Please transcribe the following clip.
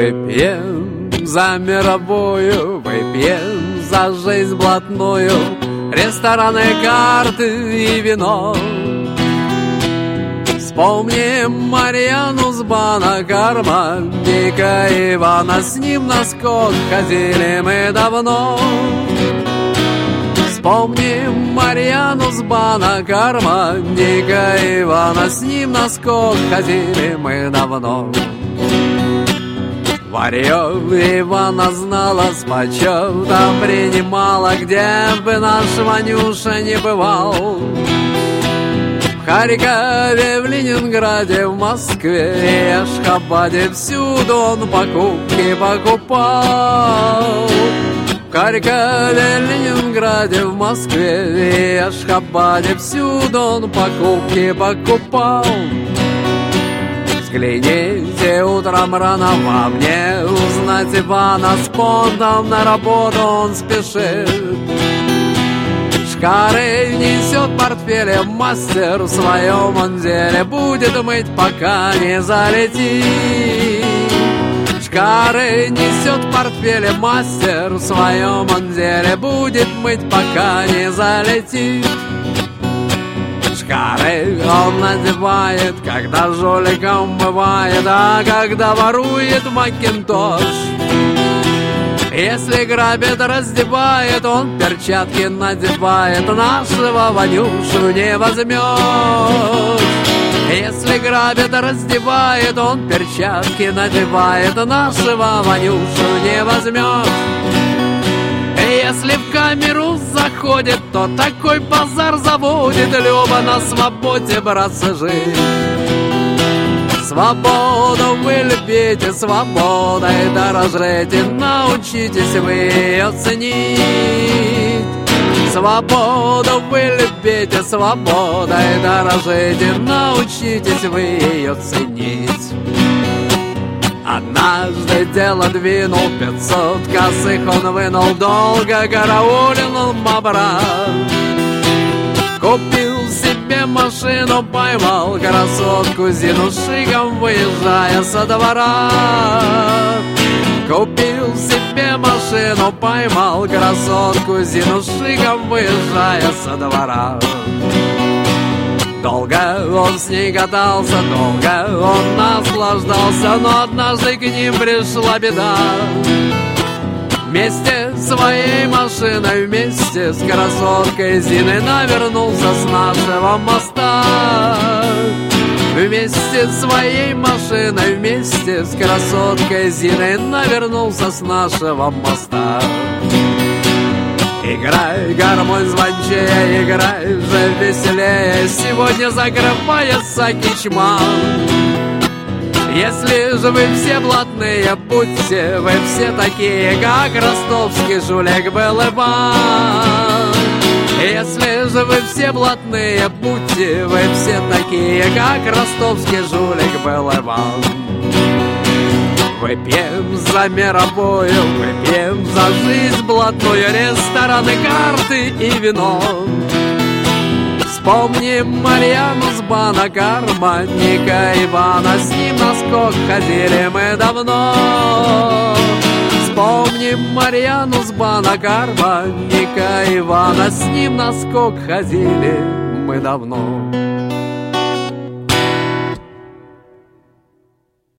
Выпьем за мировую, выпьем за жизнь блатную, рестораны, карты и вино. Вспомним Марьяну с бана, карманника Ивана, с ним на скок ходили мы давно. Вспомним Марьяну с бана, карманника Ивана, с ним на скок ходили мы давно. Варьё Ивана знала, с почётом принимала, где бы наш Ванюша не бывал. В Харькове, в Ленинграде, в Москве и Ашхабаде, всюду он покупки покупал. В Харькове, Ленинграде, в Москве и Ашхабаде, всюду он покупки покупал. Взгляните утром рано во мне, узнать Ивана, с понтом на работу он спешит. Шкары несет в портфеле, мастер в своем он деле, будет мыть, пока не залетит. Шкары несет в портфеле, мастер в своем он деле, будет мыть, пока не залетит. Шкары он надевает, когда жуликом бывает, а когда ворует макинтош. Если грабит, раздевает, он перчатки надевает, нашего Ванюшу не возьмешь. Если грабит, раздевает, он перчатки надевает, нашего Ванюшу не возьмешь. Если в камеру заходит, то такой базар заводит, Люба на свободе, братцы, жить. Свободу вы любите, свободой дорожите, научитесь вы ее ценить. Свободу вы любите, свободой дорожите, научитесь вы ее ценить. Однажды дело двинул, 500 косых он вынул, долго караулил он бобра. Купил себе машину, поймал красотку Зину, шиком выезжая со двора. Купил себе машину, поймал красотку Зину, шиком выезжая со двора. Долго он с ней катался, долго он наслаждался, но однажды к ним пришла беда. Вместе с своей машиной, вместе с красоткой Зиной навернулся с нашего моста. Вместе с своей машиной, вместе с красоткой Зиной навернулся с нашего моста. Играй, гармонь звончее, играй же веселее, сегодня закрывается кичма. Если же вы все блатные, будьте вы все такие, как ростовский жулик был Иван. Если же вы все блатные, будьте вы все такие, как ростовский жулик был Иван. Выпьем за мировую, выпьем за жизнь блатную, рестораны, карты и вино. Вспомним Марьяну с бана, карманника Ивана, с ним на скок ходили мы давно. Вспомним Марьяну с бана, карманника Ивана, с ним на скок ходили мы давно.